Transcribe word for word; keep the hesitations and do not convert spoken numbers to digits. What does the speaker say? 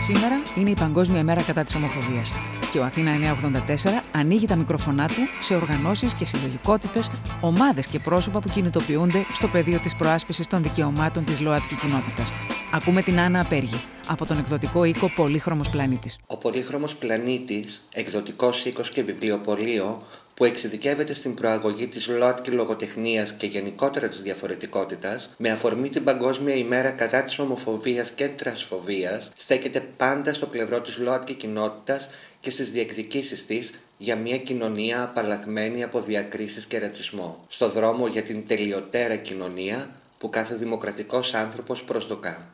Σήμερα είναι η Παγκόσμια ημέρα κατά της ομοφοβίας και ο Αθήνα εννιακόσια ογδόντα τέσσερα ανοίγει τα μικρόφωνά του σε οργανώσεις και συλλογικότητες, ομάδες και πρόσωπα που κινητοποιούνται στο πεδίο της προάσπισης των δικαιωμάτων της ΛΟΑΤΚΙ κοινότητας. Ακούμε την Άννα Απέργη από τον εκδοτικό οίκο Πολύχρωμος Πλανήτης. Ο Πολύχρωμος Πλανήτης, εκδοτικός οίκος και βιβλιοπωλείο που εξειδικεύεται στην προαγωγή της ΛΟΑΤΚΙ λογοτεχνίας και γενικότερα της διαφορετικότητας, με αφορμή την Παγκόσμια ημέρα κατά της ομοφοβίας και τρανσφοβίας, στέκεται πάντα στο πλευρό της ΛΟΑΤΚΙ κοινότητας και στις διεκδικήσεις της για μια κοινωνία απαλλαγμένη από διακρίσεις και ρατσισμό, στο δρόμο για την τελειωτέρα κοινωνία που κάθε δημοκρατικός άνθρωπος προσδοκά.